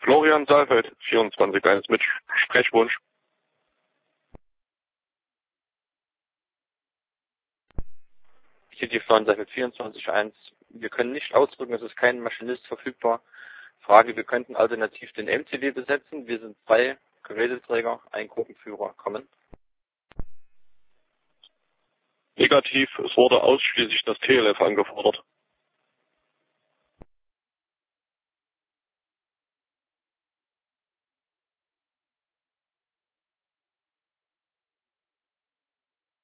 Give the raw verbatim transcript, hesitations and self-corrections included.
Florian Saalfeld, vierundzwanzig eins mit Sprechwunsch. Hier die Saalfeld vierundzwanzig eins. Wir können nicht ausdrücken, es ist kein Maschinist verfügbar. Frage, wir könnten alternativ den M C D besetzen. Wir sind zwei Geräteträger, ein Gruppenführer. Kommen. Negativ, es wurde ausschließlich das T L F angefordert.